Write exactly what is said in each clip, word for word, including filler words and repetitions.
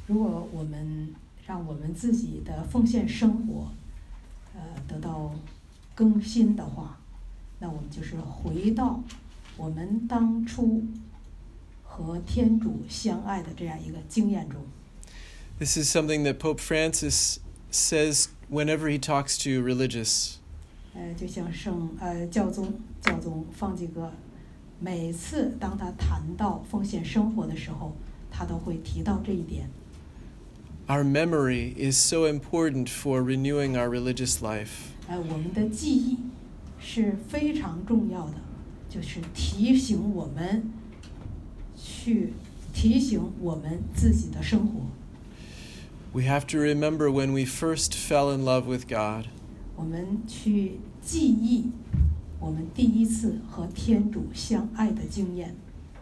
如果我们让我们自己的奉献生活，呃，得到更新的话，那我们就是回到我们当初和天主相爱的这样一个经验中。 This is something that Pope Francis says whenever he talks to religious. 呃，就像圣呃教宗教宗方济各，每次当他谈到奉献生活的时候，他都会提到这一点。 Our memory is so important for renewing our religious life. 呃，我们的记忆是非常重要的，就是提醒我们去提醒我们自己的生活。 We have to remember when we first fell in love with God. 我们去记忆我们第一次和天主相爱的经验。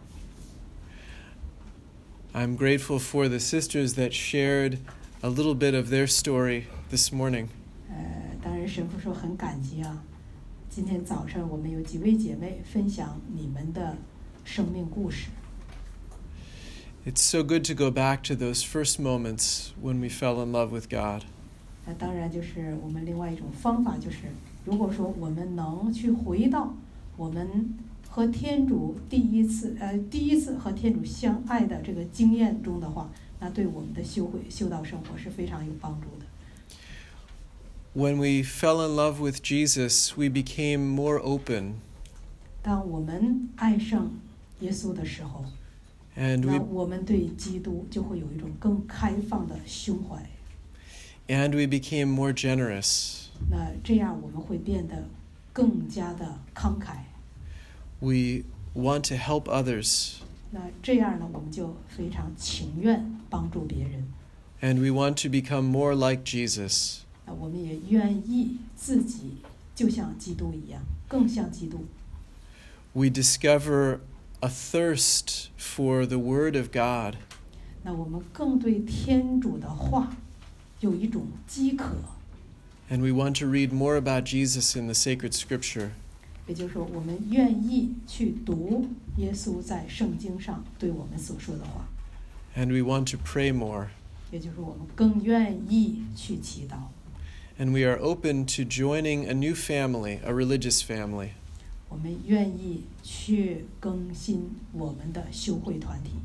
I'm grateful for the sisters that shared a little bit of their story this morning. 呃，当然神父说很感激啊。今天早上我们有几位姐妹分享你们的生命故事。 It's so good to go back to those first moments when we fell in love with God. 那当然就是我们另外一种方法，就是如果说我们能去回到我们和天主第一次呃第一次和天主相爱的这个经验中的话，那对我们的修会修道生活是非常有帮助的。 When we fell in love with Jesus, we became more open. 当我们爱上耶稣的时候， And 那 we 我们对基督就会有一种更开放的胸怀。 and we became more generous. 那这样我们会变得更加的慷慨。 We want to help others, 那这样呢，我们就非常情愿帮助别人。 and we want to become more like Jesus. 那我们也愿意自己就像基督一样，更像基督。 We discover a thirst for the Word of God. 那我们更对天主的话有一种饥渴， And we want to read more about Jesus in the sacred scripture. 也就是说，我们愿意去读耶稣在圣经上对我们所说的话， And we want to pray more. 也就是我们更愿意去祈祷。 And we are open to joining a new family, a religious family. 我们愿意去更新我们的修会团体。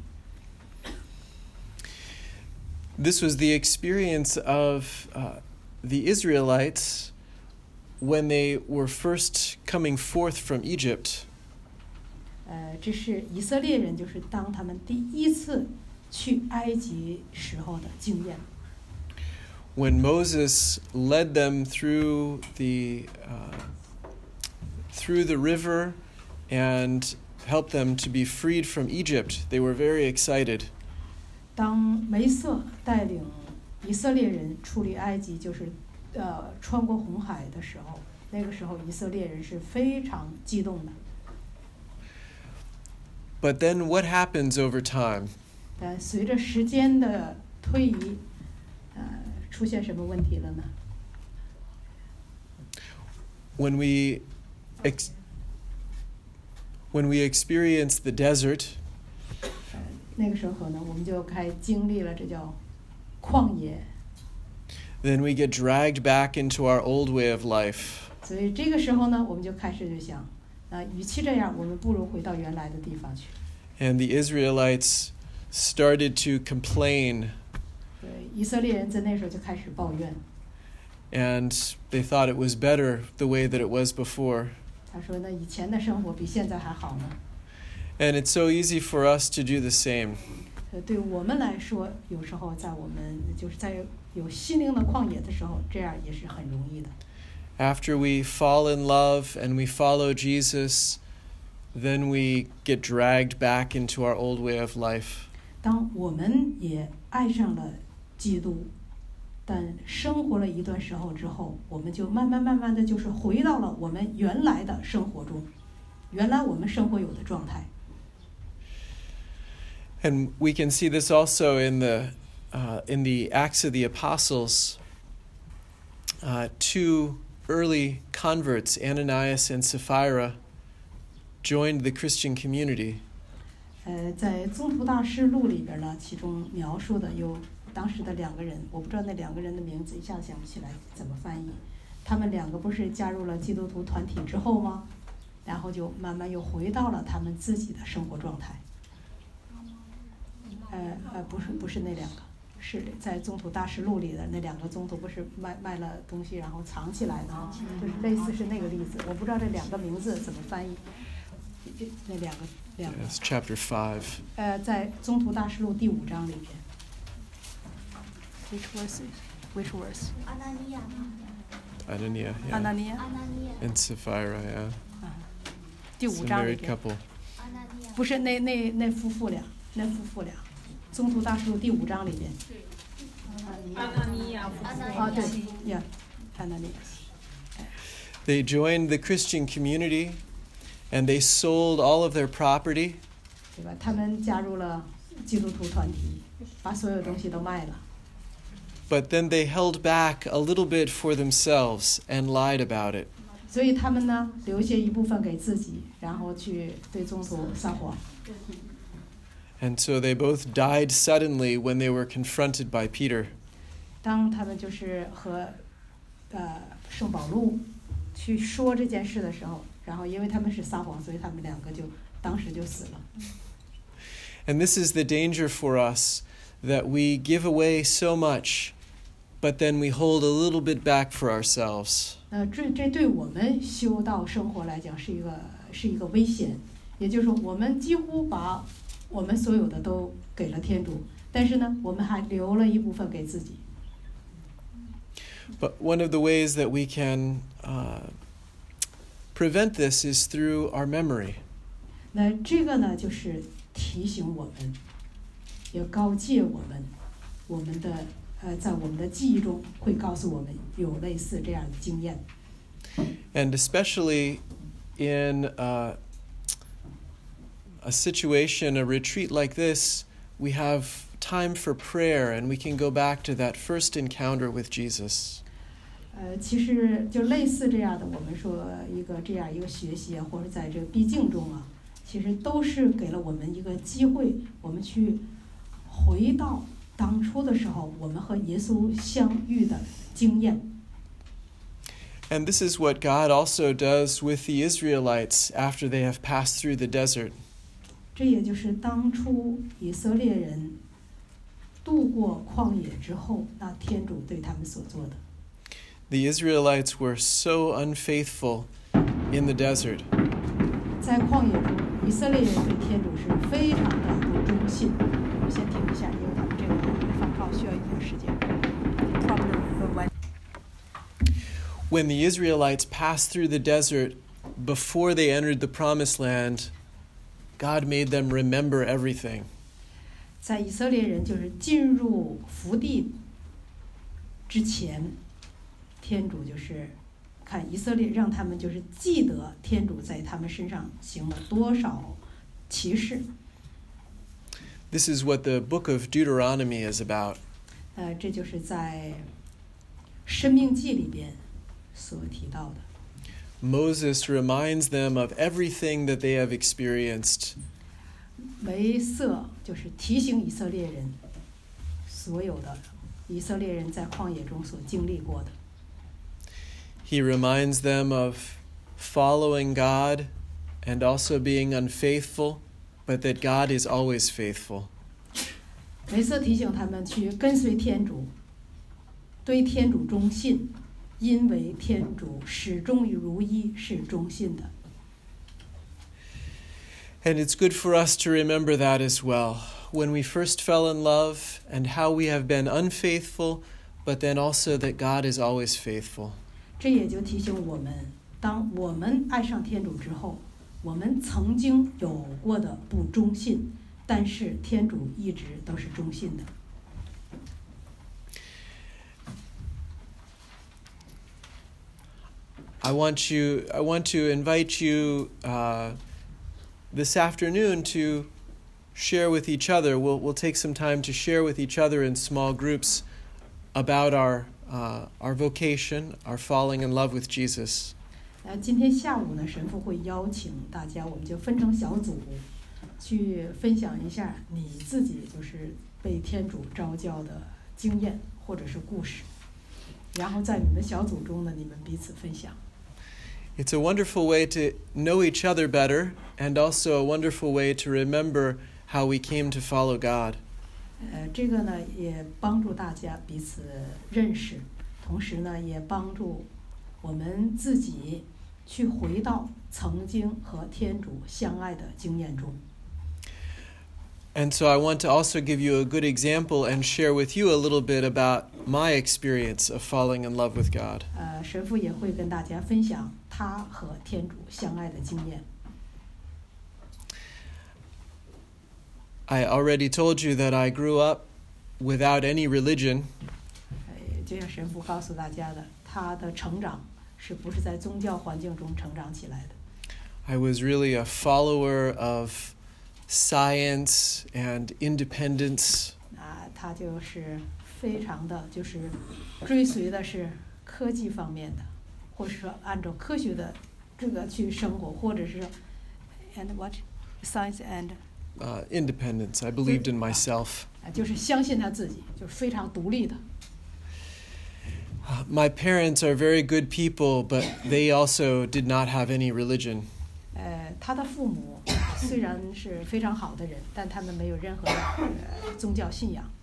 This was the experience of uh, the Israelites when they were first coming forth from Egypt. 呃，这是以色列人，就是当他们第一次去埃及时候的经验。 When Moses led them through the uh, through the river and helped them to be freed from Egypt, they were very excited. 当梅瑟带领以色列人出离埃及，就是呃穿过红海的时候，那个时候以色列人是非常激动的。 But then what happens over time? 但随着时间的推移，呃，出现什么问题了呢？ When we ex- when we experience the desert, 呃，那个时候呢，我们就开经历了这叫旷野， then we get dragged back into our old way of life. 所以这个时候呢，我们就开始就想，那、呃、与其这样，我们不如回到原来的地方去。 And the Israelites started to complain, 对，以色列人在那时候就开始抱怨， and they thought it was better the way that it was before. 他说：“那以前的生活比现在还好呢。” And it's so easy for us to do the same. 呃，对我们来说，有时候在我们就是在有心灵的旷野的时候，这样也是很容易的。 After we fall in love and we follow Jesus, then we get dragged back into our old way of life. 当我们也爱上了基督，但生活了一段时候之后，我们就慢慢慢慢的就是回到了我们原来的生活中，原来我们生活有的状态。 And we can see this also in the uh, in the Acts of the Apostles. Uh, two early converts, Ananias and Sapphira, joined the Christian community. 呃，在宗徒大师录里边呢，其中描述的有当时的两个人，我不知道那两个人的名字，一下想不起来怎么翻译。他们两个不是加入了基督徒团体之后吗？然后就慢慢又回到了他们自己的生活状态。呃呃，不是不是那两个，是在《宗徒大实录》里的那两个宗徒，不是卖卖了东西然后藏起来的吗？就是类似是那个例子。我不知道这两个名字怎么翻译。那两个两个。 Yes, chapter five. 呃，在《宗徒大实录》第五章里边。Which verse? Which verse? 阿纳尼亚吗？ Anania, yeah. 阿纳尼亚。 阿纳尼亚。 And Sapphira, yeah. 第 It's 五 a 章里 married 边。 couple. 阿纳尼亚。 不是那那那夫妇俩，那夫妇俩，《宗徒大实录》第五章里边。 阿纳尼亚夫妇。 啊，对呀，阿纳尼亚。 They joined the Christian community and they sold all of their property. 对吧？他们加入了基督徒团体，把所有东西都卖了。 But then they held back a little bit for themselves and lied about it. 所以他们呢，留下一部分给自己，然后去对宗徒撒谎。 And so they both died suddenly when they were confronted by Peter. 当他们就是和呃圣保禄去说这件事的时候，然后因为他们是撒谎，所以他们两个就当时就死了。 And this is the danger for us, that we give away so much, but then we hold a little bit back for ourselves. 呃，这这对我们修道生活来讲是一个是一个危险，也就是说，我们几乎把我们所有的都给了天主，但是呢，我们还留了一部分给自己。 But one of the ways that we can uh, prevent this is through our memory. 那这个呢，就是提醒我们，也告诫我们，我们的呃，在我们的记忆中会告诉我们有类似这样的经验。 And especially in uh, a situation, a retreat like this, we have time for prayer and we can go back to that first encounter with Jesus. 呃，其实就类似这样的，我们说一个这样一个学习啊，或者在这个毕竟中啊，其实都是给了我们一个机会，我们去回到当初的时候，我们和耶稣相遇的经验。 And this is what God also does with the Israelites after they have passed through the desert. 这也就是当初以色列人渡过旷野之后，那天主对他们所做的。 The Israelites were so unfaithful in the desert. 在旷野中，以色列人对天主是非常的不忠信。我们先停一下，因为他们这个放炮需要一点时间。 When the Israelites passed through the desert before they entered the promised land, God made them remember everything. 在以色列人就是进入福地之前，天主就是看以色列，让他们就是记得天主在他们身上行了多少奇事。 This is what the book of Deuteronomy is about. 呃，这就是在申命记里边所提到的。 Moses reminds them of everything that they have experienced. 为色就是提醒以色列人，所有的以色列人在旷野中所经历过的。 He reminds them of following God and also being unfaithful, but that God is always faithful. 为色提醒他们去跟随天主，对天主忠信，因为天主始终如一，是忠信的。 And it's good for us to remember that as well. When we first fell in love and how we have been unfaithful, but then also that God is always faithful. 这也就提醒我们，当我们爱上天主之后，我们曾经有过的不忠信，但是天主一直都是忠信的。 I want you, I want to invite you uh, this afternoon to share with each other. We'll, we'll take some time to share with each other in small groups about our, uh, our vocation, our falling in love with Jesus. 呃，今天下午呢，神父会邀请大家，我们就分成小组，去分享一下你自己就是被天主召教的经验或者是故事，然后在你们小组中呢，你们彼此分享。 It's a wonderful way to know each other better, and also a wonderful way to remember how we came to follow God. 呃，这个呢也帮助大家彼此认识，同时呢也帮助我们自己去回到曾经和天主相爱的经验中。 And so I want to also give you a good example and share with you a little bit about my experience of falling in love with God. 呃，神父也会跟大家分享他和天主相爱的经验。 I already told you that I grew up without any religion. 呃，就像神父告诉大家的，他的成长是不是在宗教环境中成长起来的？ I was really a follower of science and independence. 啊，他就是非常的就是追随的是科技方面的，或是说按照科学的这个去生活，或者是 and what science and Uh, independence. I believed in myself. 啊，就是相信他自己，就是非常独立的。 Uh, my parents are very good people, but they also did not have any religion. 呃，他的父母虽然是非常好的人，但他们没有任何的、呃、宗教信仰。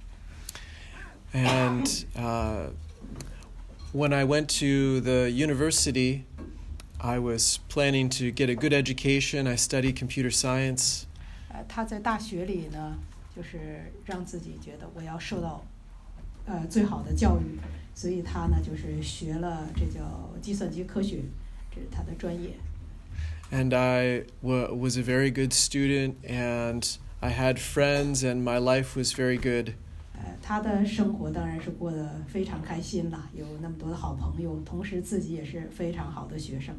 And uh, when I went to the university, I was planning to get a good education. I studied computer science. 呃，他在大学里呢，就是让自己觉得我要受到呃最好的教育，所以他呢就是学了这叫计算机科学，这是他的专业。 And I w- was a very good student, and I had friends, and my life was very good. 呃，他的生活当然是过得非常开心啦，有那么多的好朋友，同时自己也是非常好的学生。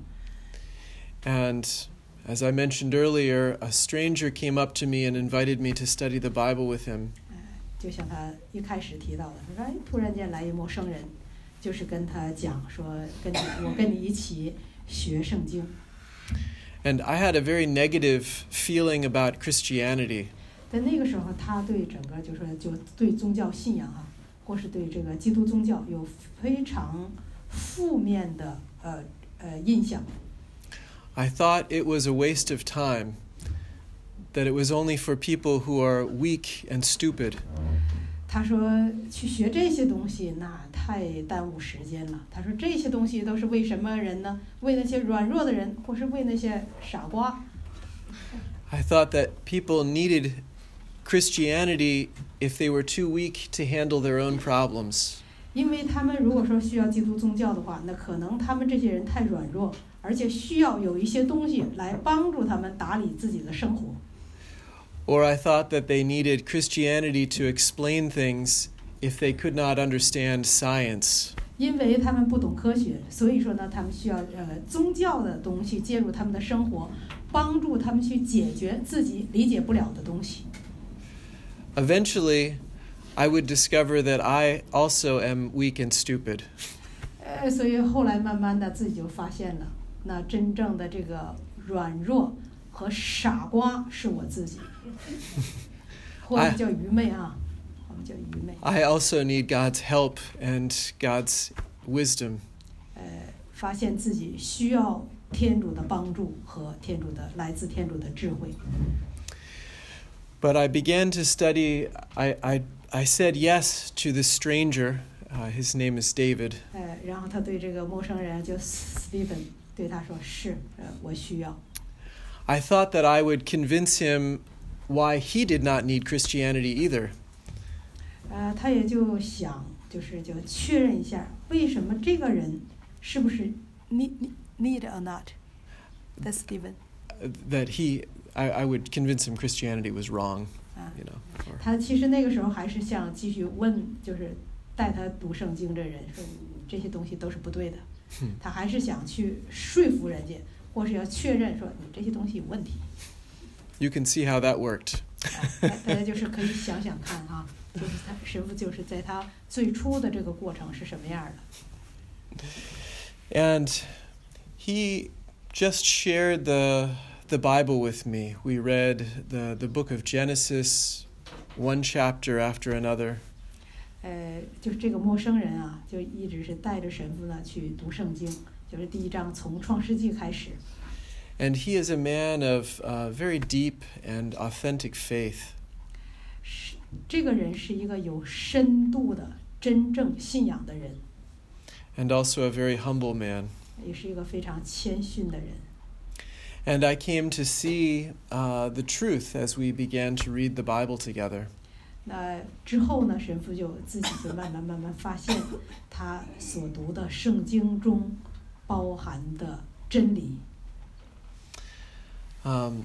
And as I mentioned earlier, a stranger came up to me and invited me to study the Bible with him. 呃，就像他一开始提到的，他说：“哎，突然间来一陌生人，就是跟他讲说，跟你我跟你一起学圣经。” And I had a very negative feeling about Christianity. 在那个时候，他对整个就是说就对宗教信仰啊，或是对这个基督宗教有非常负面的呃呃印象。 I thought it was a waste of time, that it was only for people who are weak and stupid. 他说去学这些东西那太耽误时间了。他说这些东西都是为什么人呢？为那些软弱的人，或是为那些傻瓜。 I thought that people needed Christianity if they were too weak to handle their own problems. 因为他们如果说需要基督宗教的话，那可能他们这些人太软弱，而且需要有一些东西来帮助他们打理自己的生活。 Or I thought that they needed Christianity to explain things if they could not understand science. 因为他们不懂科学，所以说呢，他们需要呃宗教的东西介入他们的生活，帮助他们去解决自己理解不了的东西。 Eventually, I would discover that I also am weak and stupid. 呃，所以后来慢慢的自己就发现了，那真正的这个软弱和傻瓜是我自己，或者叫愚昧啊，我们叫愚昧。 I also need God's help and God's wisdom. 呃，发现自己需要天主的帮助和天主的来自天主的智慧。 But I began to study, I, I, I said yes to the stranger. Uh, his name is David. 呃，然后他对这个陌生人就 Stephen 对他说是，呃，我需要。 I thought that I would convince him why he did not need Christianity either. 呃，他也就想，就是就确认一下，为什么这个人是不是 need need or not？ That's Stephen. Uh, that he, I, I would convince him Christianity was wrong. 啊 You know, or- 他其实那个时候还是想继续问，就是带他读圣经这人说这些东西都是不对的，他还是想去说服人家，或是要确认说你这些东西有问题。 You can see how that worked. 啊，大大家就是可以想想看啊，就是他神父就是在他最初的这个过程是什么样的。 And he just shared the the Bible with me. We read the, the book of Genesis, one chapter after another. 呃，就是这个陌生人啊，就一直是带着神父呢去读圣经，就是第一章从创世纪开始。 And he is a man of uh, very deep and authentic faith. 是这个人是一个有深度的真正信仰的人， And also a very humble man. 也是一个非常谦逊的人。 And I came to see uh, the truth as we began to read the Bible together. 那之后呢，神父就自己就慢慢慢慢发现，他所读的圣经中包含的真理。 Um,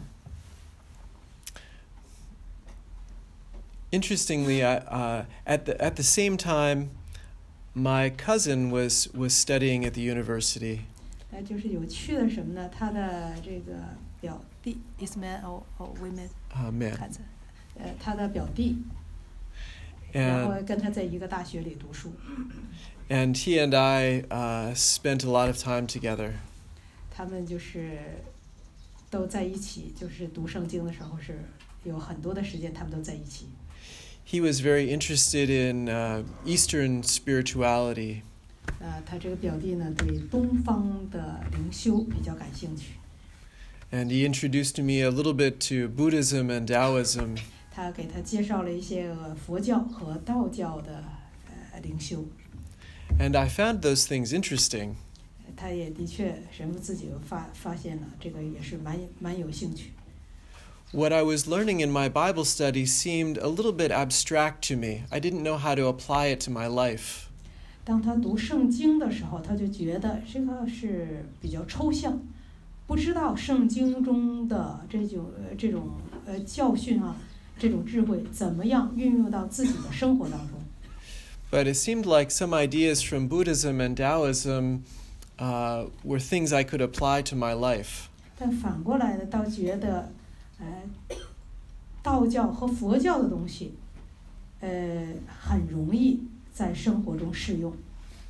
interestingly, I, uh, at the at the same time, my cousin was was studying at the university. 那就是有趣的什么呢？他的这个表弟 ，is man or or women？ Uh, man. 看着，呃，他的表弟，然后 And 跟他在一个大学里读书。 and he and I uh, spent a lot of time together. 他们就是都在一起，就是读圣经的时候是有很多的时间，他们都在一起。 He was very interested in uh, Eastern spirituality. 呃，他这个表弟呢，对东方的灵修比较感兴趣。 And he introduced me a little bit to Buddhism and Taoism. 他给他介绍了一些呃佛教和道教的呃灵修。 And I found those things interesting. 他也的确，神父自己又发发现了这个也是蛮蛮有兴趣。 What I was learning in my Bible study seemed a little bit abstract to me. I didn't know how to apply it to my life. 当他读圣经的时候，他就觉得这个是比较抽象，不知道圣经中的这种呃这种呃教训啊，这种智慧怎么样运用到自己的生活当中。 But it seemed like some ideas from Buddhism and Taoism uh, were things I could apply to my life. 但反过来呢，倒觉得，呃，道教和佛教的东西，呃，很容易在生活中适用。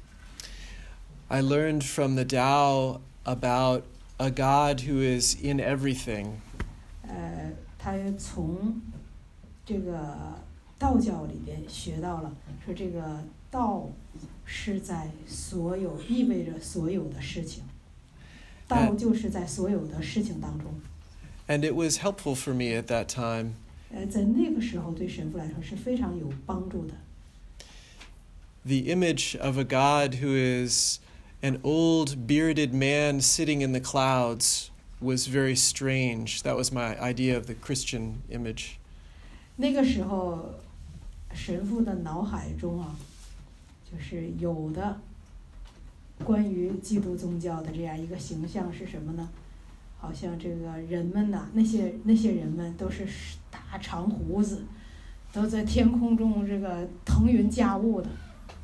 I learned from the Tao about a God who is in everything. 呃，他从这个道教里边学到了，说这个道是在所有，意味着所有的事情，道就是在所有的事情当中。 And it was helpful for me at that time. 呃，在那个时候对神父来说是非常有帮助的。 The image of a God who is an old bearded man sitting in the clouds was very strange. That was my idea of the Christian image. 那个时候，神父的脑海中啊，就是有的关于基督宗教的这样一个形象是什么呢？好像这个人们呐、那些那些人们都是大长胡子，都在天空中这个腾云驾雾的。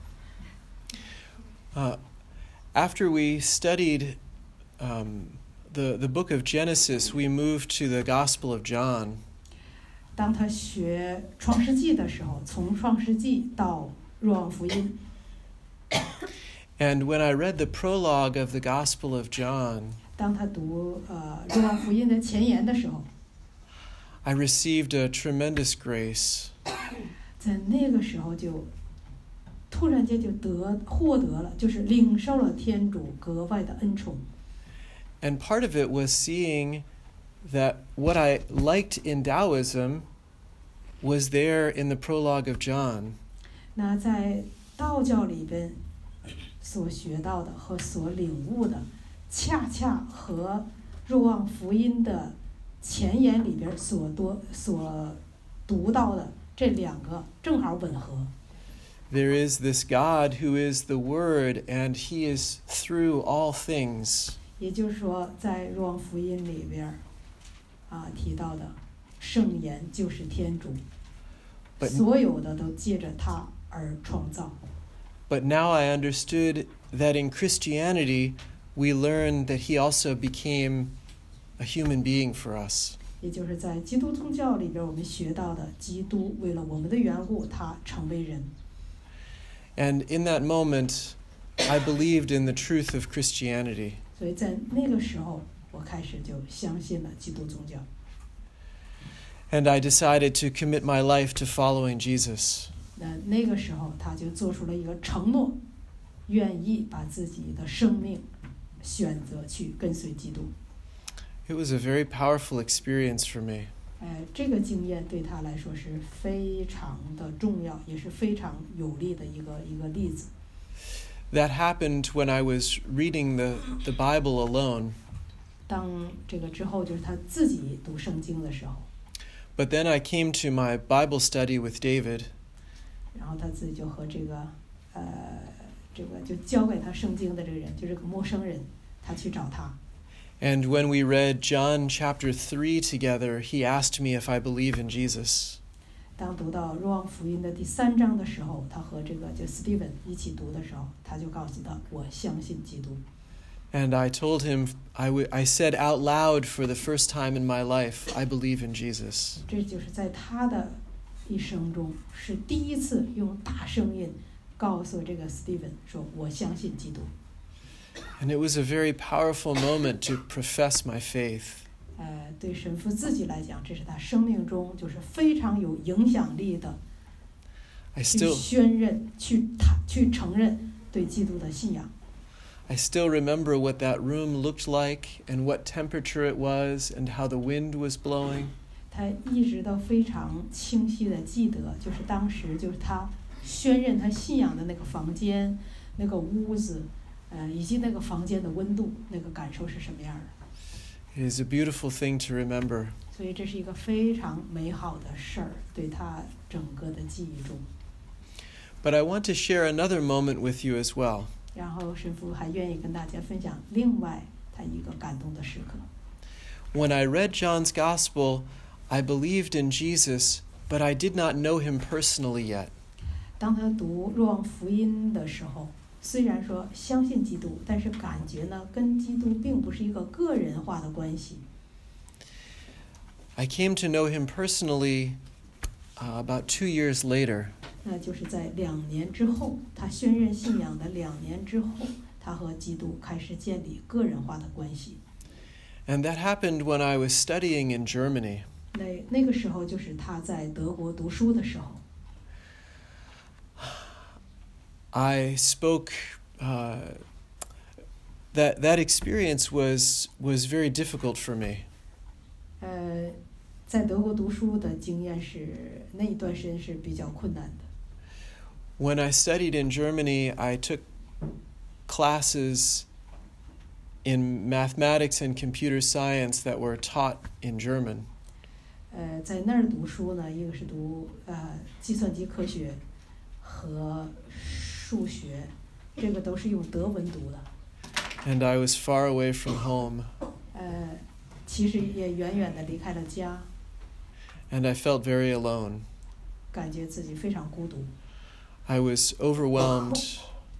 Uh, after we studied um, the, the book of Genesis, we moved to the Gospel of John. 当他学创世纪的时候，从创世纪到若望福音， And when I read the prologue of the Gospel of John, 当他读呃若望福音的前言的时候， I received a tremendous grace. 在那个时候就突然间就得获得了，就是领受了天主格外的恩宠。 And part of it was seeing that what I liked in Taoism was there in the prologue of John. 那在道教里边所学到的和所领悟的，恰恰和若望福音的前言里边所多所读到的这两个正好吻合。 There is this God who is the Word, and He is through all things. 也就是说，在若望福音里边啊提到的圣言就是天主， But- 所有的都借着他而创造。 But now I understood that in Christianity, we learn that He also became a human being for us. 也就是在基督宗教里边，我们学到的，基督为了我们的缘故，他成为人。 And in that moment, I believed in the truth of Christianity. 所以在那个时候，我开始就相信了基督宗教。 And I decided to commit my life to following Jesus. 那那个时候他就做出了一个承诺，愿意把自己的生命选择去跟随基督。 It was a very powerful experience for me. 呃，这个经验对他来说是非常的重要，也是非常有力的一个一个例子。 That happened when I was reading the, the Bible alone. 当这个之后，就是他自己读圣经的时候， But then I came to my Bible study with David, 然后他自己就和这个呃这个就教给他圣经的这个人，就这个陌生人，他去找他。 and when we read John chapter three together, he asked me if I believe in Jesus. 当读到若望福音的第三章的时候，他和这个就 Stephen 一起读的时候，他就告诉他：“我相信基督。” And I told him, I, w- I said out loud for the first time in my life, I believe in Jesus. 这就是在他的一生中是第一次用大声音告诉这个 Stephen 说：“我相信基督。” And it was a very powerful moment to profess my faith. 呃，对神父自己来讲，这是他生命中就是非常有影响力的， I 去 still, 宣认、去谈、去承认对基督的信仰。 I still remember what that room looked like and what temperature it was and how the wind was blowing. 他一直都非常清晰的记得，就是当时就是他宣认他信仰的那个房间、那个屋子，呃，以及那个房间的温度，那个感受是什么样的。 It is a beautiful thing to remember. 所以这是一个非常美好的事儿，对他整个的记忆中。 But I want to share another moment with you as well. 然后神父还愿意跟大家分享另外他一个感动的时刻。 When I read John's Gospel, I believed in Jesus, but I did not know him personally yet. 当他读若望福音的时候，虽然说相信基督，但是感觉呢跟基督并不是一个个人化的关系。 I came to know him personally uh, about two years later. 那就是在两年之后，他宣认信仰的两年之后，他和基督开始建立个人化的关系。 And that happened when I was studying in Germany. 那那个时候就是他在德国读书的时候。 I spoke. Uh, that that experience was was very difficult for me. 呃，在德国读书的经验是那一段时间是比较困难的。 When I studied in Germany, I took classes in mathematics and computer science that were taught in German. 呃，在那儿读书呢，一个是读呃计算机科学和数学，这个都是用德文读的。 And I was far away from home. 呃，其实也远远的离开了家， And I felt very alone. 感觉自己非常孤独。 I was overwhelmed.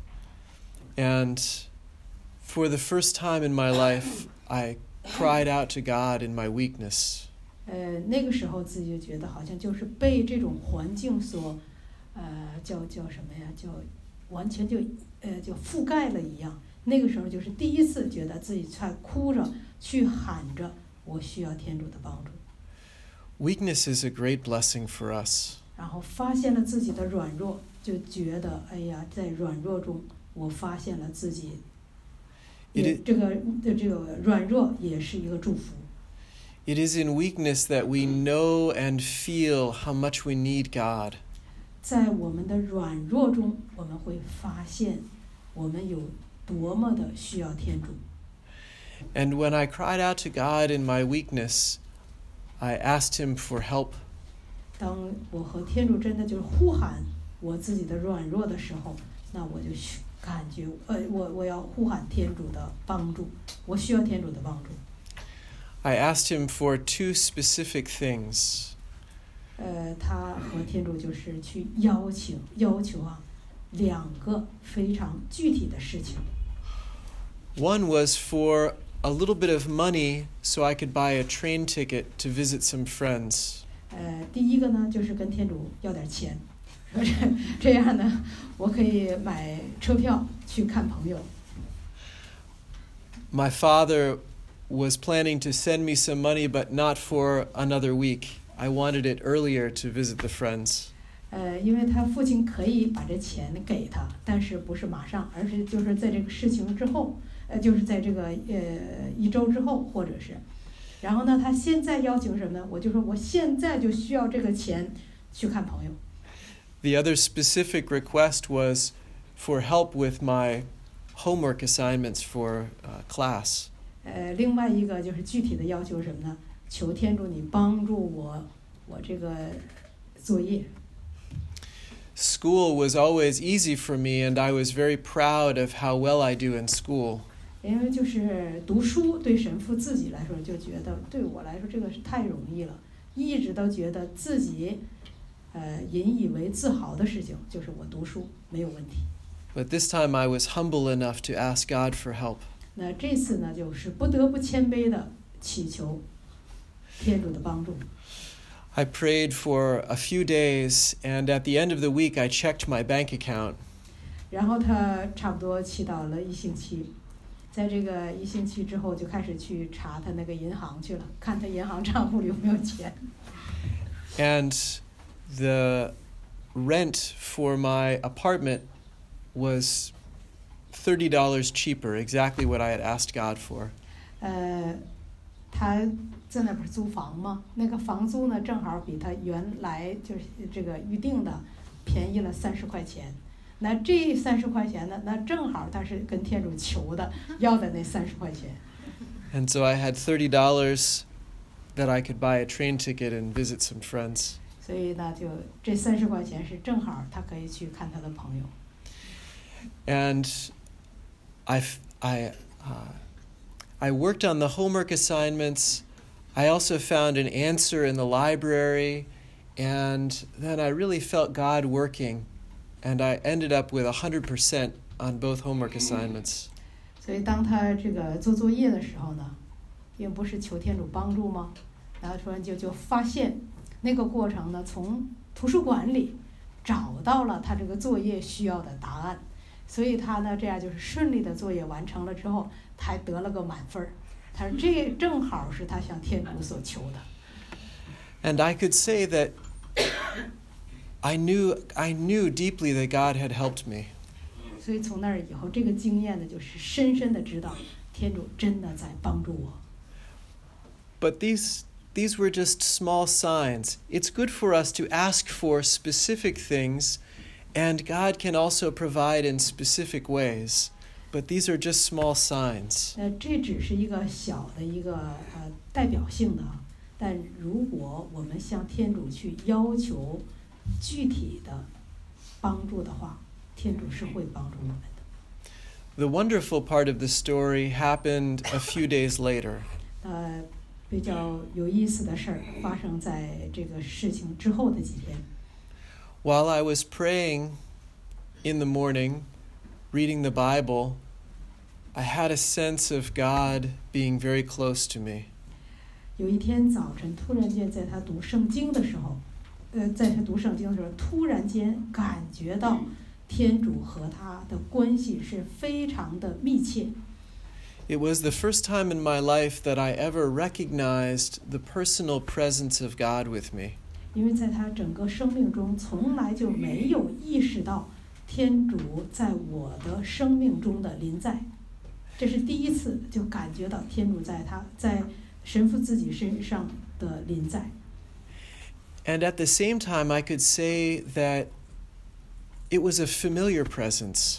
And for the first time in my life, I cried out to God in my weakness. 呃，那个时候自己就觉得好像就是被这种环境所，呃，叫叫什么呀？叫完全就呃就覆盖了一样。那个时候就是第一次觉得自己在哭着去喊着，我需要天主的帮助。 Weakness is a great blessing for us. 然后发现了自己的软弱，就觉得哎呀，在软弱中，我发现了自己，也这个的这个软弱也是一个祝福。 It is in weakness that we know and feel how much we need God. 在我们的软弱中，我们会发现我们有多么的需要天主。 And when I cried out to God in my weakness, I asked him for help. 当我和天主真的就是呼喊我自己的软弱的时候，那我就感觉，呃，我我要呼喊天主的帮助，我需要天主的帮助。 I asked him for two specific things. 呃，他和天主就是去邀请、要求啊，两个非常具体的事情。 One was for a little bit of money so I could buy a train ticket to visit some friends. 呃，第一个呢，就是跟天主要点钱，说这这样呢，我可以买车票去看朋友。 My father was planning to send me some money, but not for another week. I wanted it earlier to visit the friends. 呃，因为他父亲可以把这钱给他，但是不是马上，而是就是在这个事情之后，呃，就是在这个呃一周之后，或者是，然后呢，他现在要求什么呢？我就说我现在就需要这个钱去看朋友。 The other specific request was for help with my homework assignments for uh, class. 呃，另外一个就是具体的要求是什么呢？求天主你帮助我，我这个作业。 School was always easy for me, and I was very proud of how well I do in school. 因为就是读书对神父自己来说就觉得对我来说这个是太容易了，一直都觉得自己呃引以为自豪的事情就是我读书没有问题。 But this time I was humble enough to ask God for help. 那这次呢，就是不得不谦卑的祈求天主的帮助。 I prayed for a few days, and at the end of the week I checked my bank account. 然后他差不多祈祷了一星期，在这个一星期之后就开始去查他那个银行去了，看他银行账户里有没有钱。 And the rent for my apartment was thirty dollars cheaper, exactly what I had asked God for. 呃，他在那不是租房吗？那个房租呢，正好比他原来就是这个预定的便宜了三十块钱。那这三十块钱呢，那正好他是跟天主求的，要的那三十块钱。 And so I had thirty dollars that I could buy a train ticket and visit some friends. 所以呢，就这三十块钱是正好他可以去看他的朋友。 And I, I, uh, I worked on the homework assignments. I also found an answer in the library, and then I really felt God working, and I ended up with one hundred percent on both homework assignments. 所以当他这个做作业的时候呢，因为不是求天主帮助吗？然后突然就就发现那个过程呢，从图书馆里找到了他这个作业需要的答案。所以他呢，这样就是顺利的作业完成了之后，他还得了个满分儿。他说这正好是他向天主所求的。 And I could say that I knew I knew deeply that God had helped me. 所以从那儿以后，这个经验呢，就是深深的知道天主真的在帮助我。 But these these were just small signs. It's good for us to ask for specific things. And God can also provide in specific ways, but these are just small signs. 那这只是一个小的一个呃代表性的，但如果我们向天主去要求具体的帮助的话，天主是会帮助我们的。 The wonderful part of the story happened a few days later. 呃，比较有意思的事儿发生在这个事情之后的几天。 While I was praying in the morning, reading the Bible, I had a sense of God being very close to me. 有一天早晨，突然间在他读圣经的时候，呃，在他读圣经的时候，突然间感觉到天主和他的关系是非常的密切。 It was the first time in my life that I ever recognized the personal presence of God with me. 因为在他整个生命中从来就没有意识到天主在我的生命中的临在，这是第一次就感觉到天主在他在神父自己身上的临在。 And at the same time, I could say that it was a familiar presence.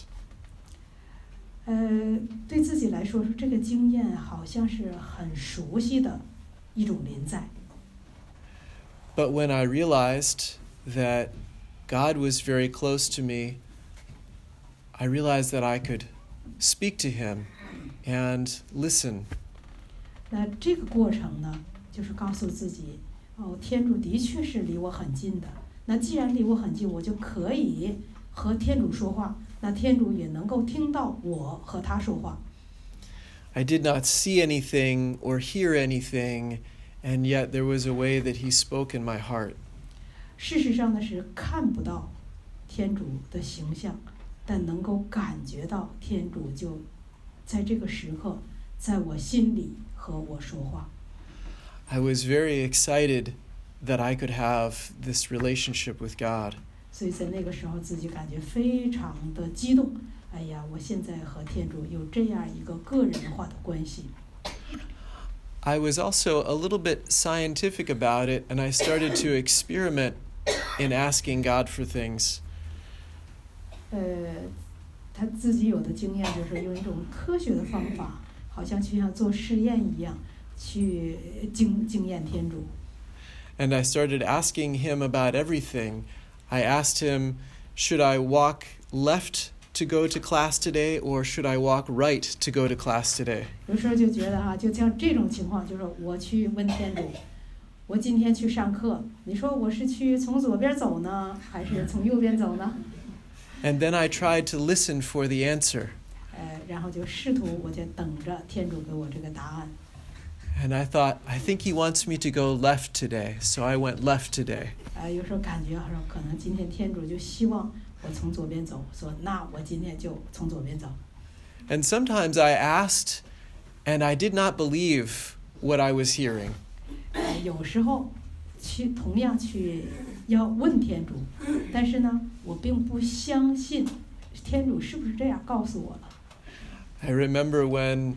呃，对自己来说，这个经验好像是很熟悉的一种临在。 But when I realized that God was very close to me, I realized that I could speak to him and listen. 那这个过程呢，就是告诉自己，哦，天主的确是离我很近的。那既然离我很近，我就可以和天主说话，那天主也能够听到我和他说话。 I did not see anything or hear anything, and yet there was a way that he spoke in my heart. 事实上呢，是看不到天主的形象，但能够感觉到天主就在这个时刻在我心里和我说话。 I was very excited that I could have this relationship with God. 所以在那个时候自己感觉非常的激动。哎呀，我现在和天主有这样一个个人化的关系。 I was also a little bit scientific about it, and I started to experiment in asking God for things. 呃，他自己有的经验就是用一种科学的方法，好像就像做实验一样，去经经验天主。 And I started asking him about everything. I asked him, should I walk left to go to class today, or should I walk right to go to class today? 有时候就觉得哈、啊，就像这种情况，就是我去问天主，我今天去上课，你说我是去从左边走呢，还是从右边走呢？ And then I tried to listen for the answer. 呃，然后就试图，我就等着天主给我这个答案。 And I thought, I think he wants me to go left today, so I went left today. 呃，有时候感觉好像可能今天天主就希望我从左边走，说那我今天就从左边走。 And sometimes I asked, and I did not believe what I was hearing. 呃，有时候去同样去要问天主，但是呢，我并不相信天主是不是这样告诉我了。 I remember when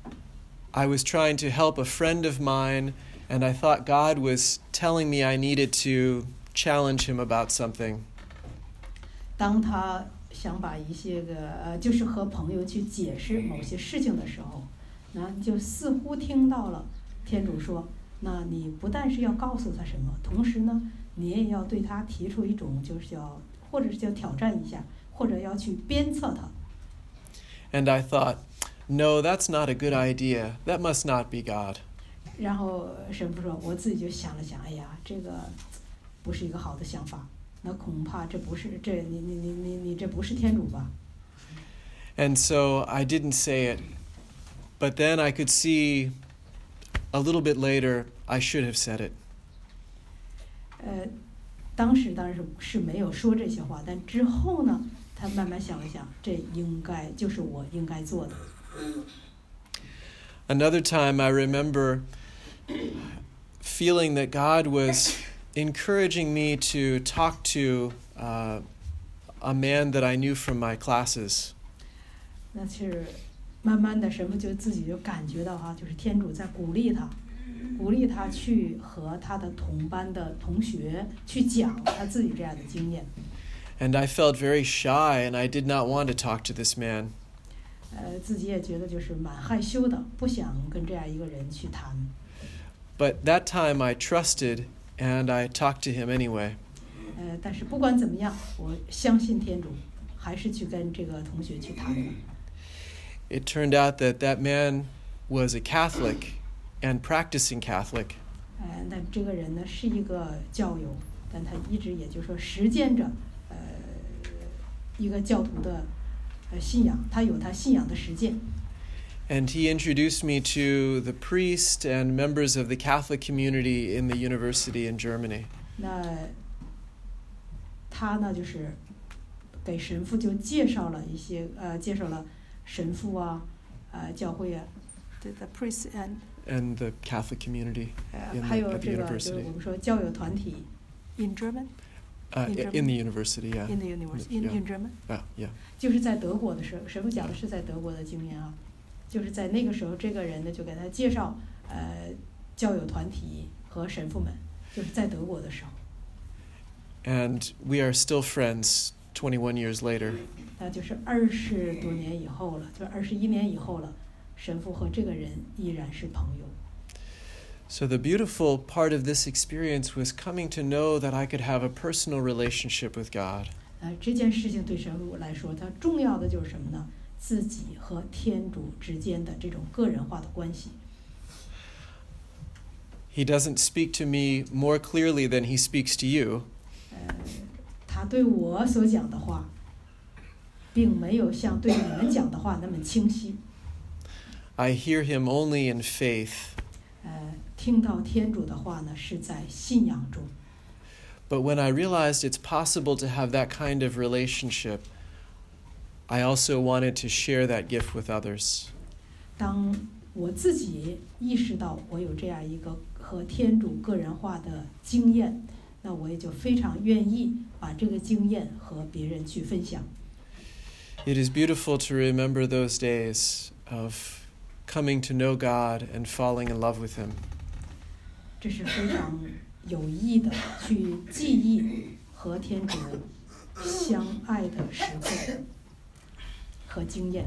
I was trying to help a friend of mine, and I thought God was telling me I needed to challenge him about something. 当他想把一些个呃，就是和朋友去解释某些事情的时候，那就似乎听到了天主说，那你不但是要告诉他什么，同时呢，你也要对他提出一种就是叫，或者是叫挑战一下，或者要去鞭策他。 And I thought, no, that's not a good idea. That must not be God. 然后神父说，我自己就想了想，哎呀，这个不是一个好的想法，那恐怕这不是这你你你你你这不是天主吧？ And so I didn't say it. But then I could see a little bit later I should have said it. 呃，当时当然是是没有说这些话，但之后呢，他慢慢想了想，这应该就是我应该做的。 Another time I remember feeling that God was encouraging me to talk to uh, a man that I knew from my classes. 那是慢慢的，神父就自己就感觉到哈，就是天主在鼓励他，鼓励他去和他的同班的同学去讲他自己这样的经验。 And I felt very shy, and I did not want to talk to this man. 呃，自己也觉得就是蛮害羞的，不想跟这样一个人去谈。 But that time I trusted, and I talked to him anyway. 呃，但是不管怎么样，我相信天主，还是去跟这个同学去谈了。 It turned out that that man was a Catholic and practicing Catholic. 呃，那这个人呢是一个教友，但他一直也就是说实践着呃一个教徒的呃信仰，他有他信仰的实践。 And he introduced me to the priest and members of the Catholic community in the university in Germany. 那他呢就是给神父就介绍了一些呃介绍了神父啊，呃教会啊 ，the the priest and and the Catholic community 呃 in 还 the, 有 at 这 the 个就是 university. 我们说教友团体 in German Uh, in in the university, yeah. in the university in Yeah. in German Yeah, yeah. 就是在德国的时候，神父讲的是在德国的经验啊，就是在那个时候，这个人呢就给他介绍呃教友团体和神父们，就是在德国的时候。 And we are still friends twenty-one years later. 那就是二十多年以后了，就二十一年以后了，神父和这个人依然是朋友。 So the beautiful part of this experience was coming to know that I could have a personal relationship with God. 呃，这件事情对神父来说，它重要的就是什么呢？自己和天主之间的这种个人化的关系。 He doesn't speak to me more clearly than he speaks to you. 呃，他对我所讲的话，并没有像对你们讲的话那么清晰。 I hear him only in faith. 呃，听到天主的话呢，是在信仰中。 But when I realized it's possible to have that kind of relationship, I also wanted to share that gift with others. 当我自己意识到我有这样一个和天主个人化的经验，那我也就非常愿意把这个经验和别人去分享。 It is beautiful to remember those days of coming to know God and falling in love with Him. 这是非常有意的去记忆和天主相爱的时刻和经验。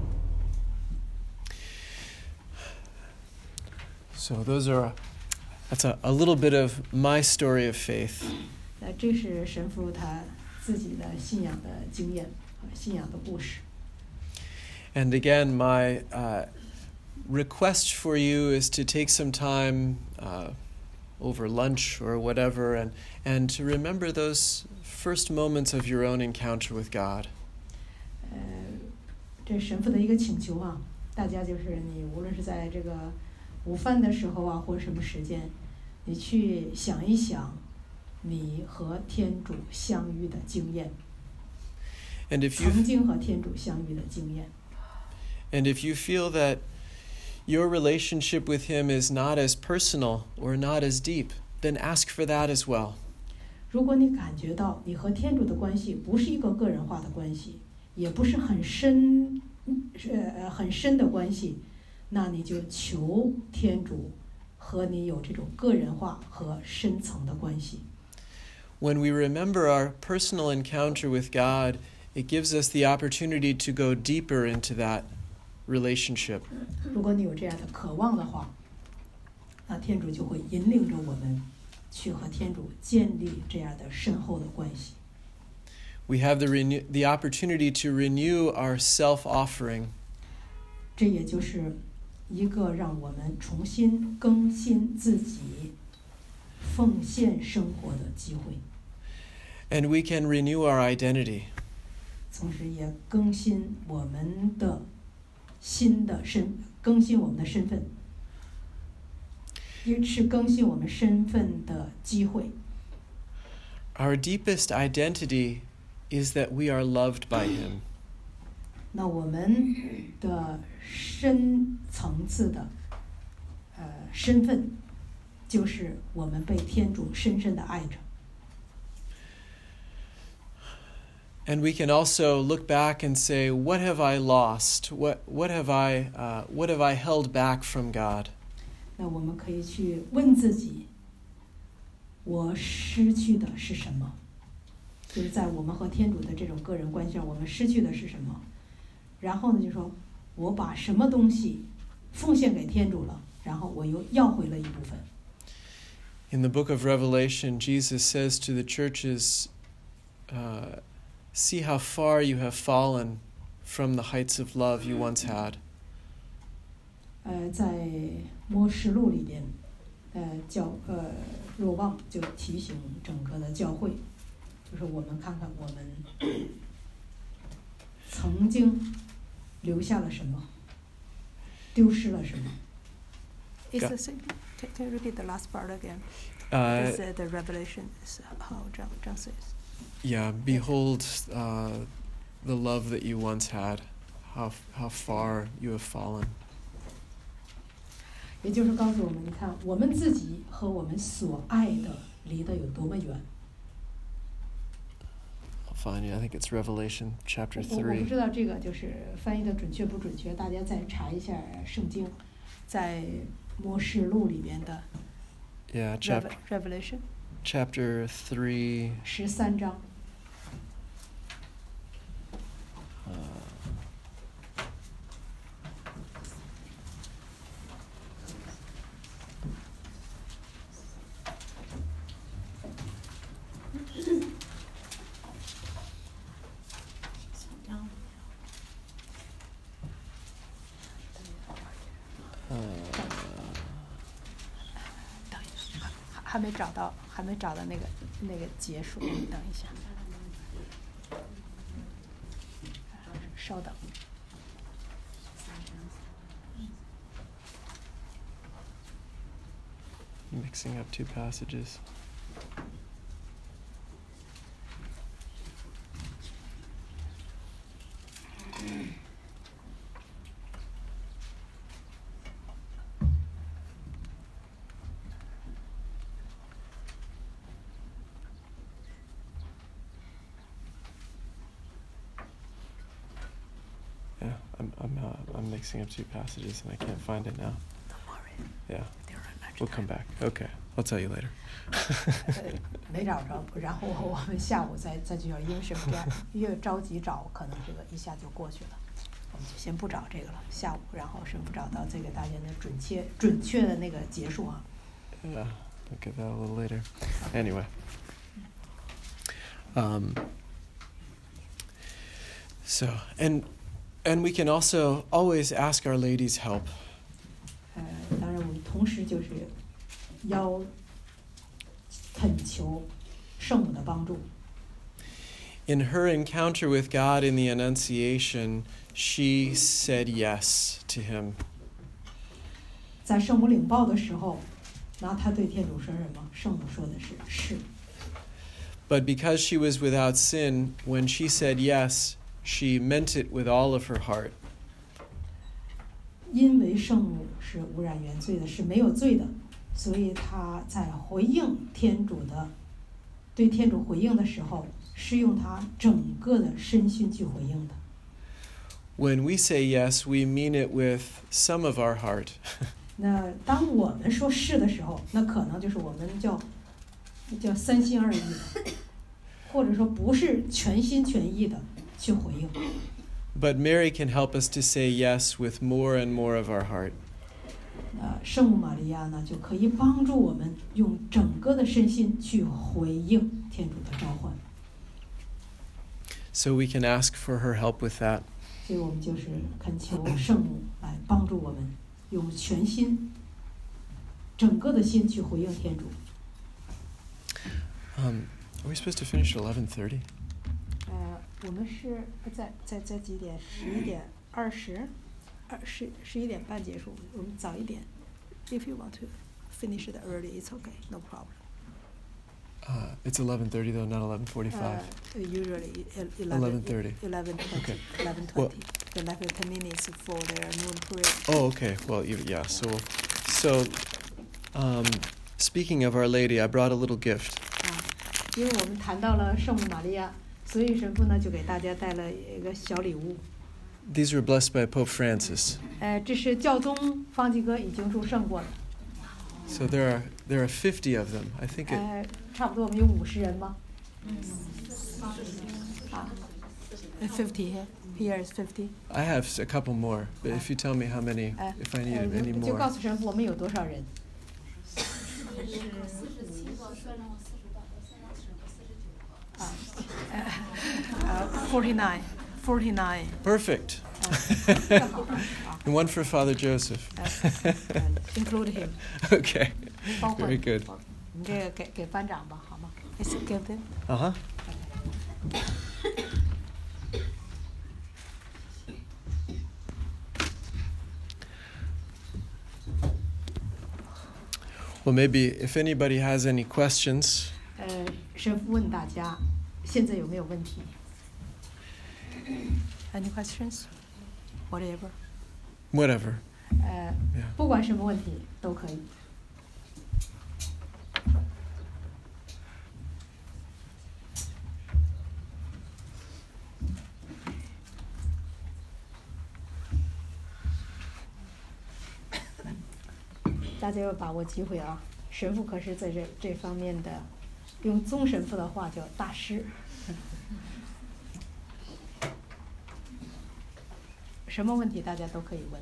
So those are, that's a, a little bit of my story of faith. 那这是神父他自己的信仰的经验和信仰的故事。 And again, my uh, request for you is to take some time uh, over lunch or whatever and, and to remember those first moments of your own encounter with God. 呃，这神父的一个请求啊，大家就是你无论是在这个午饭的时候啊，或者什么时间，你去想一想你和天主相遇的经验， And if you 曾经和天主相遇的经验。 and if you feel that your relationship with Him is not as personal or not as deep, then ask for that as well. 如果你感觉到你和天主的关系不是一个个人化的关系，也不是很深，呃，很深的关系，那你就求天主和你有这种个人化和深层的关系。 When we remember our personal encounter with God, it gives us the opportunity to go deeper into that relationship. 如果你有这样的渴望的话，那天主就会引领着我们去和天主建立这样的深厚的关系。 We have the renew- the opportunity to renew our self-offering. 这也就是一个让我们重新更新自己、奉献生活的机会， And we can renew our identity. 同时也更新我们的新的身，更新我们的身份，也是更新我们身份的机会。 Our deepest identity is that we are loved by Him. 那我们的深层次的呃身份，就是我们被天主深深的爱着。 And we can also look back and say, what have I lost? What, what, have I, uh, what have I held back from God? 那我们可以去问自己，我失去的是什么？就是在我们和天主的这种个人关系上，我们失去的是什么？然后呢，就说我把什么东西奉献给天主了，然后我又要回了一部分。 In the book of Revelation, Jesus says to the churches, uh, see how far you have fallen from the heights of love you once had. 呃，在默示录里边，呃，教呃若望就提醒整个的教会，就是我们看看我们曾经留下了什么，丢失了什么。 Is the same? Can, can you repeat the last part again? Uh, Is uh, the revelation is how John, John says. yeah, behold uh, the love that you once had, how, how far you have fallen. 也就是告诉我们，你看我们自己和我们所爱的离得有多么远。 I'll find you. I think it's Revelation chapter 我我不 three. 知道这个就是翻译的准确不准确，大家再查一下圣经，在默示录里边的 Yeah, chap- Reve- revelation. chapter three. 十三章。 等一下，还还没找到，还没找到那个那个结束，你等一下，稍等。 Mixing up two passages. Yeah, I'm I'm uh, I'm mixing up two passages and I can't find it now. Don't worry, Yeah, there are much we'll come time. back. Okay, I'll tell you later. 呃没找着，然后我们下午再再去找，因为什么这样越着急找，可能这个一下就过去了。我们就先不找这个了，下午然后神父找到这个大家的准确准确的那个结束啊。 Yeah, we'll get that a little later. Anyway. Um, so, and and we can also always ask Our Lady's help. 呃，当然我们同时就是要恳求圣母的帮助。 In her encounter with God in the Annunciation, she said yes to him. 在圣母领报的时候，那她对天主说什么？圣母说的是是。 But because she was without sin, when she said yes, she meant it with all of her heart. 因为圣母是无染原罪的，是没有罪的，所以她在回应天主的，对天主回应的时候，是用她整个的身心去回应的。 When we say yes, we mean it with some of our heart. 那当我们说是的时候，那可能就是我们叫叫三心二意的，或者说不是全心全意的去回应。 But Mary can help us to say yes with more and more of our heart. 那圣母玛利亚呢，就可以帮助我们用整个的身心去回应天主的召唤。 So we can ask for her help with that. 所以我们就是恳求圣母来帮助我们，用全心、整个的心去回应天主。 Um, are we supposed to finish at eleven thirty? 呃，我们是在在在几点？十一点二十，二十十一点半结束。我们早一点。If you want to finish it early, it's okay, no problem. Uh, it's eleven thirty though, not eleven forty-five. Uh, usually eleven. eleven thirty. Eleven twenty. Okay. Eleven Well- twenty. The left ten minutes for their noon prayer. Oh, okay. Well, you- yeah. So, so, um, speaking of Our Lady, I brought a little gift. 啊，因为我们谈到了圣母玛利亚，所以神父呢就给大家带了一个小礼物。 These were blessed by Pope Francis. 呃，这是教宗方济各已经祝圣过的。 So there are there are fifty of them. I think it. 呃，差不多我们有五十人吗？啊，fifty here. Here is fifty. I have s- a couple more, but if you tell me how many, 呃， if I 呃 needed any 就告 more. 诉神父我们有多少人。啊，呃，forty nine, forty nine. Perfect. 正好啊， And one for Father Joseph. 呃 include him. Okay. 包括 Very good. 你这个给给班长吧，好吗 ？It's give them. Uh huh. Well, maybe if anybody has any questions, 呃，神父问大家，现在有没有问题 ？Any questions? Whatever. whatever. 呃， Yeah. 不管什么问题都可以。大家要把握机会啊！神父可是在这这方面的，用宗神父的话叫大师。什么问题大家都可以问。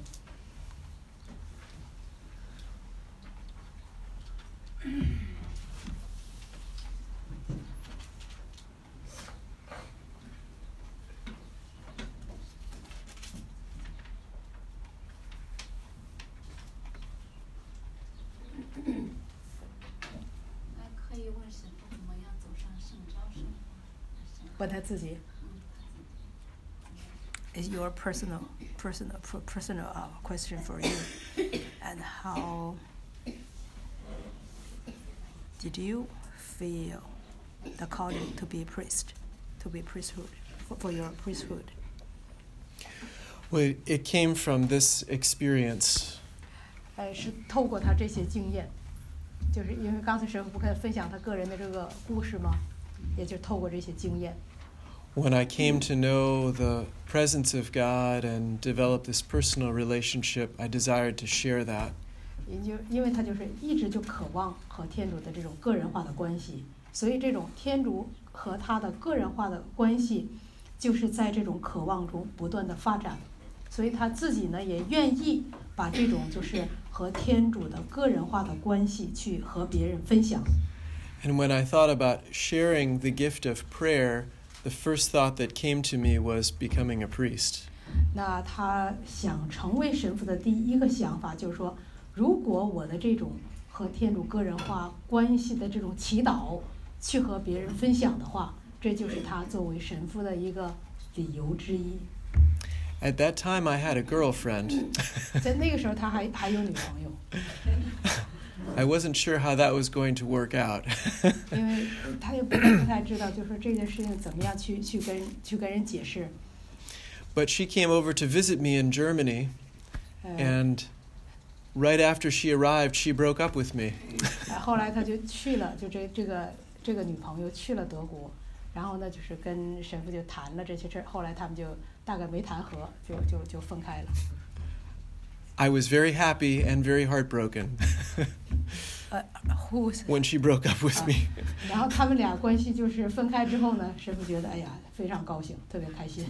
还可以问神父怎么样走上圣招生活？ 问他自己。Is your personal, personal, per- personal uh, question for you, and how did you feel the calling to be a priest, to be priesthood, for, for your priesthood? Well, it, it came from this experience. 呃，是透过他这些经验，就是因为刚才神父不是分享他个人的这个故事吗？也就透过这些经验。 when I came to know the presence of God and develop this personal relationship, I desired to share that. 也就因为他就是一直就渴望和天主的这种个人化的关系，所以这种天主和他的个人化的关系，就是在这种渴望中不断的发展。所以他自己呢也愿意把这种就是和天主的个人化的关系去和别人分享。 And when I thought about sharing the gift of prayer, the first thought that came to me was becoming a priest. 那他想成为神父的第一个想法就是说，如果我的这种和天主个人化关系的这种祈祷去和别人分享的话，这就是他作为神父的一个理由之一。 At that time, I had a girlfriend. 在那个时候，他还还有女朋友。 I wasn't sure how that was going to work out. 因为他也不不太知道，就是说这件事情怎么样去去跟去跟人解释。 But she came over to visit me in Germany, 呃 and right after she arrived, she broke up with me. 后来他就去了，就这这个这个女朋友去了德国，然后呢，就是跟神父就谈了这些事儿，后来他们就大概没谈和，就就就分开了。 I was very happy and very heartbroken 呃，who was- when she broke up with me. 然后他们俩关系就是分开之后呢，神父觉得哎呀非常高兴，特别开心。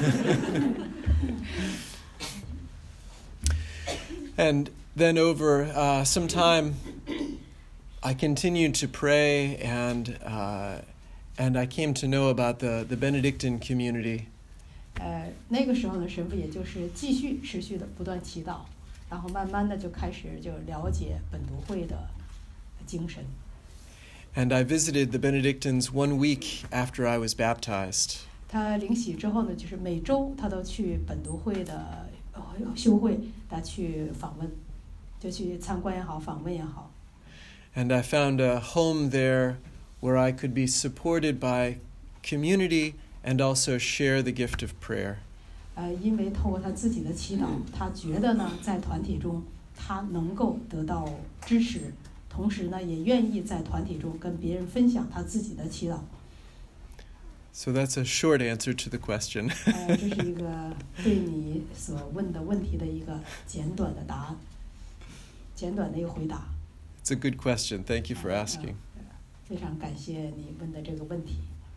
And then over uh, some time, I continued to pray, and uh, and I came to know about the, the Benedictine community. 呃，那个时候呢，神父也就是继续持续的不断祈祷，然后慢慢的就开始就了解本笃会的精神。 And I visited the Benedictines one week after I was baptized. 他领洗之后呢，就是每周他都去本笃会的呃修会，他去访问，就去参观也好，访问也好。 And I found a home there where I could be supported by community and also share the gift of prayer. 呃，因为透过他自己的祈祷，他觉得呢，在团体中他能够得到支持，同时呢，也愿意在团体中跟别人分享他自己的祈祷。 So that's a short answer to the question. 呃，这是一个对你所问的问题的一个简短的答案，简短的一个回答。 It's a good question. Thank you for 呃 asking. 呃非常感谢你问的这个问题。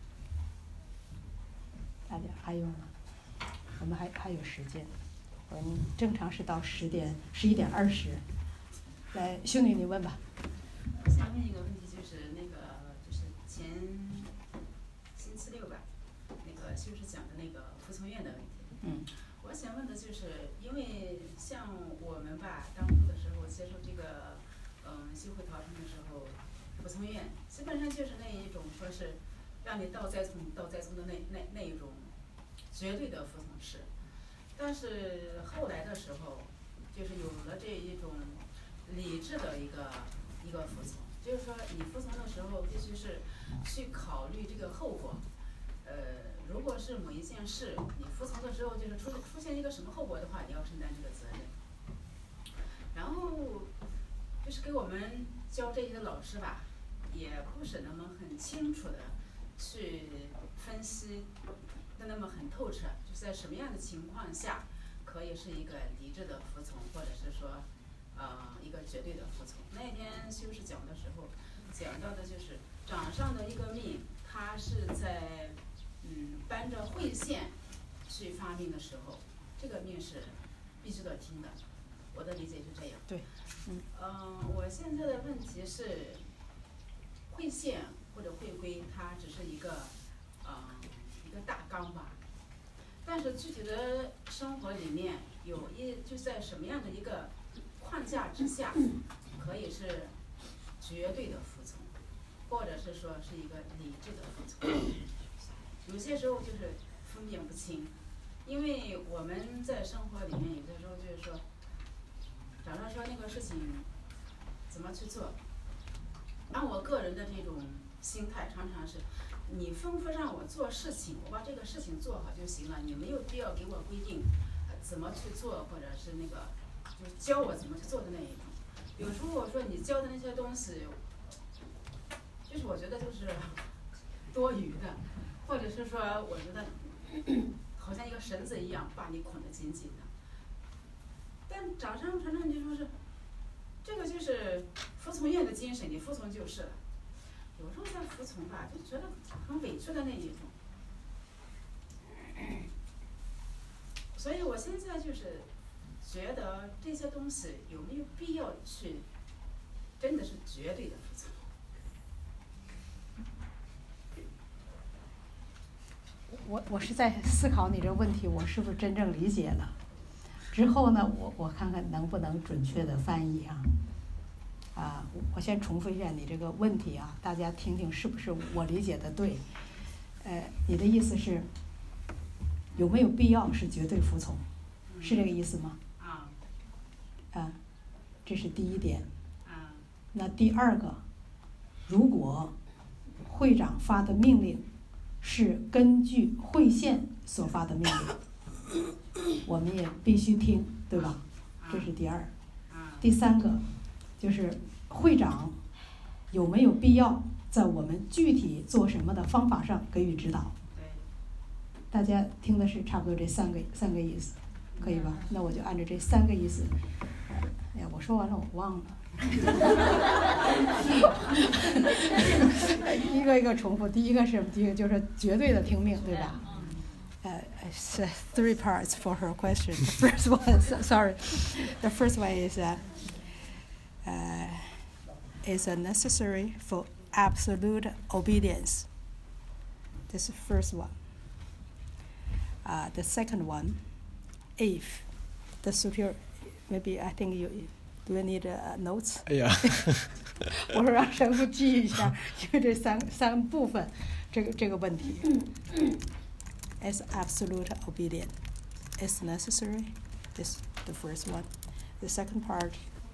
大家还有吗？我们还还有时间，我们正常是到十点十一点二十。来，兄弟你问吧。 我想问一个问题，就是那个就是前星期六吧，那个就是讲的那个服从院的问题。 嗯。 我想问的就是，因为像我们吧，当初的时候接受这个嗯修会陶成的时候，服从院基本上就是那一种说是让你到再从到再从的那那那一种绝对的服从式。但是后来的时候，就是有了这一种理智的一个一个服从，就是说你服从的时候必须是去考虑这个后果。呃，如果是某一件事你服从的时候，就是出出现一个什么后果的话，你要承担这个责任。然后就是给我们教这些的老师吧，也不是那么很清楚的去分析的那么很透彻，就是在什么样的情况下可以是一个理智的服从，或者是说呃一个绝对的服从。那天修士讲的时候讲到的就是掌上的一个命，它是在嗯搬着会线去发命的时候，这个命是必须得听的。我的理解是这样。 对，嗯。 嗯、呃，我现在的问题是，会线或者会规，它只是一个呃一个大纲吧。但是具体的生活里面有一就在什么样的一个框架之下，可以是绝对的服从，或者是说是一个理智的服从。有些时候就是分辨不清，因为我们在生活里面有的时候就是说，假如说那个事情怎么去做，按我个人的这种心态，常常是你吩咐让我做事情，我把这个事情做好就行了，你没有必要给我规定、呃、怎么去做，或者是那个就教我怎么去做的那一种。有时候我说你教的那些东西，就是我觉得就是多余的。 或者是说，我觉得好像一个绳子一样把你捆得紧紧的。但掌上传上就说是，这个就是服从愿的精神，你服从就是了。有时候在服从吧，就觉得很委屈的那一种。所以我现在就是觉得这些东西有没有必要去，真的是绝对的服从。 我我是在思考你这个问题，我是不是真正理解了？之后呢，我我看看能不能准确的翻译啊。啊，我先重复一下你这个问题啊，大家听听是不是我理解的对？呃，你的意思是有没有必要是绝对服从，是这个意思吗？ 啊。 啊，这是第一点。 啊。 那第二个，如果会长发的命令是根据会宪所发的命令，我们也必须听，对吧？这是第二。第三个，就是会长有没有必要在我们具体做什么的方法上给予指导？大家听的是差不多这三个三个意思，可以吧？那我就按照这三个意思。哎呀，我说完了，我忘了。一个一个重复，第一个是第一个就是绝对的听命，对吧？Uh, it's uh, three parts for her question. The first one, sorry, the first one is uh, uh, is uh, necessary for absolute obedience. This is the first one. Uh, the second one, if the superior, maybe I think you do you need uh, notes? Yeah. 我说让神父记一下，因为这三三部分，这个这个问题。As absolute obedience is necessary. This the first one. The second part.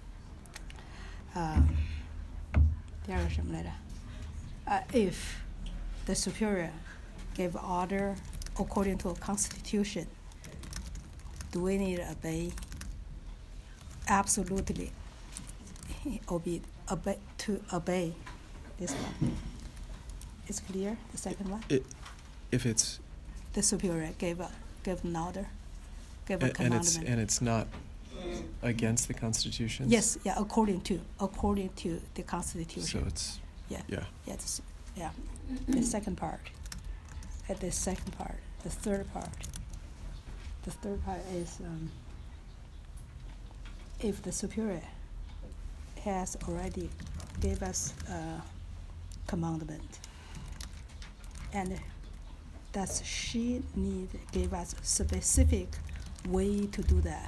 啊、uh, 第二个什么来着？呃、uh, if the superior gave order according to a constitution, do we need to obey? Absolutely obey, obey to obey this one. It's clear. The second one. It, if it's the superior gave a gave an order, gave a and, commandment. and it's and it's not against the Constitution. Yes, yeah, according to according to the Constitution. So it's yeah, yeah, yeah, it's, yeah. The second part, at the second part, the third part. The third part is um, if the superior has already gave us a commandment, and that she need give us specific way to do that.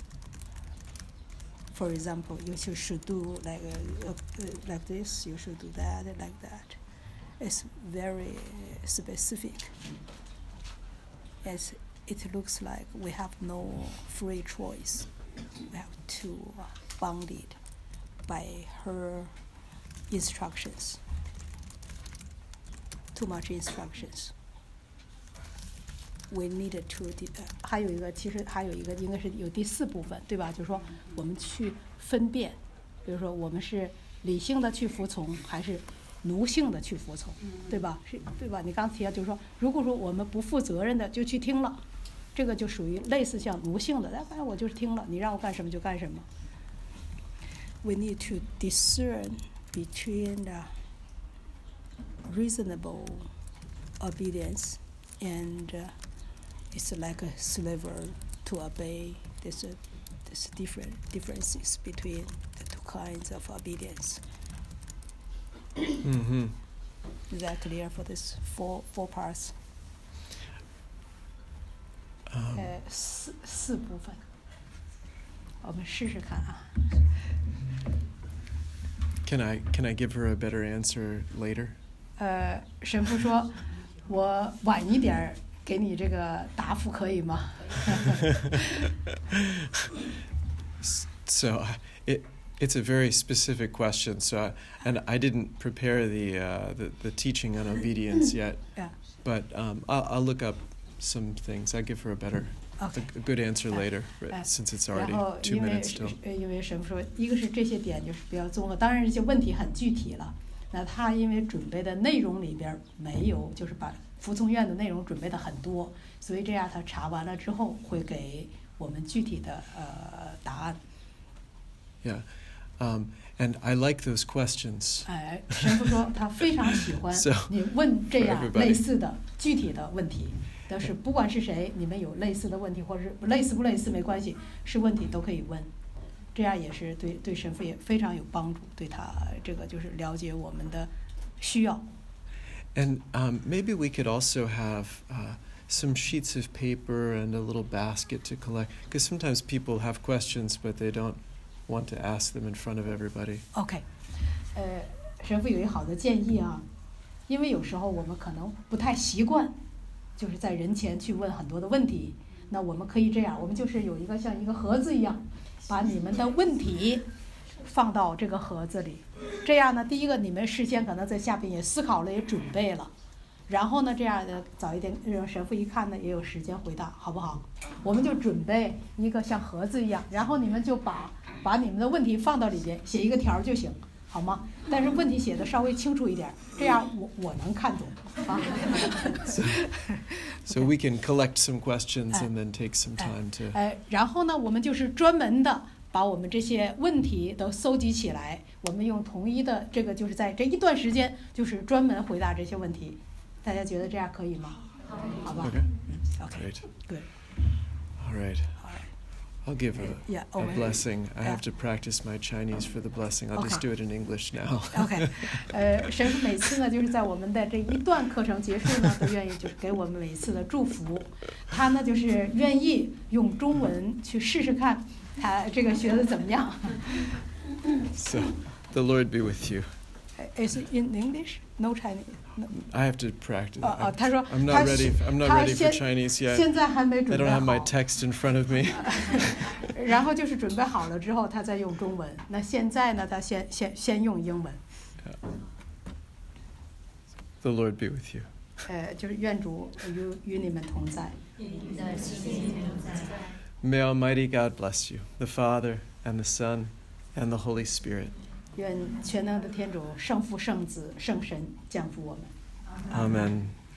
For example, you should, should do like uh, uh, like this. You should do that like that. It's very specific. As it looks like we have no free choice. We have to uh, bound it by her instructions. Too much instructions. We needed to. 还有一个，其实还有一个，应该是有第四部分，对吧？就是说，我们去分辨，比如说，我们是理性的去服从，还是奴性的去服从，对吧？是，对吧？你刚提到，就是说，如果说我们不负责任的就去听了，这个就属于类似像奴性的，哎，反正我就是听了，你让我干什么就干什么。We need to discern between the reasonable obedience and uh, it's like a slavery to obey. There's a, there's different differences between the two kinds of obedience. Mm-hmm. Is that clear for this four four parts? Um, 呃，四四部分，我们试试看啊。 Can I can I give her a better answer later? 呃，神父说，我晚一点儿给你这个答复可以吗？ So it it's a very specific question. So I, and I didn't prepare the uh, the, the teaching on obedience yet. Yeah. But um, I'll, I'll look up some things. I'll give her a better, Okay. a, a good answer Uh, later, but uh, since it's 然 already 后 two 因为 minutes till. 呃因为神父说，一个是这些点就是比较综合，当然这些问题很具体了。那他因为准备的内容里边没有，就是把服从愿的内容准备的很多，所以这样他查完了之后会给我们具体的呃答案。 Yeah, um, and I like those questions. 哎，神父说他非常喜欢 So, 你问这样 for everybody. 类似的具体的问题。但是不管是谁，你们有类似的问题，或者是类似不类似没关系，是问题都可以问。这样也是对对神父也非常有帮助，对他这个就是了解我们的需要。 And um, maybe we could also have uh, some sheets of paper and a little basket to collect, because sometimes people have questions, but they don't want to ask them in front of everybody. OK， 呃，神父有一个好的建议啊，因为有时候我们可能不太习惯，就是在人前去问很多的问题。那我们可以这样，我们就是有一个像一个盒子一样，把你们的问题放到这个盒子里。这样呢，第一个你们事先可能在下边也思考了，也准备了。然后呢，这样的早一点让神父一看呢，也有时间回答，好不好？我们就准备一个像盒子一样，然后你们就把把你们的问题放到里边，写一个条就行，好吗？但是问题写的稍微清楚一点，这样我我能看懂啊。 So, so we can collect some questions and then take some time to. 哎，然后呢，我们就是专门的把我们这些问题都搜集起来，我们用统一的这个就是在这一段时间，就是专门回答这些问题。大家觉得这样可以吗？好吧。 Okay. 嗯 OK， Great. Good. All right. I'll give a, Yeah, a oh, blessing. I yeah. have to practice my Chinese for the blessing. I'll just Okay. do it in English now. OK， 呃，神父每次呢，就是在我们的这一段课程结束呢，都愿意就是给我们每一次的祝福。他呢，就是愿意用中文去试试看，他这个学的怎么样。 So, the Lord be with you. Is it in English? No Chinese. No. I have to practice. 哦哦，他说 I'm 他 not ready. I'm not 他 ready 先 for Chinese yet. 现在还没 I 准 don't 备 have my 好。 text in front of me. 然后就是准备好了之后，他再用中文。那现在呢，他先先先用英文。 The Lord be with you. 呃，就是愿主与与你们同在。 May Almighty God bless you, the Father and the Son and the Holy Spirit. 愿全能的天主圣父、圣子、圣神降福我们。 Amen.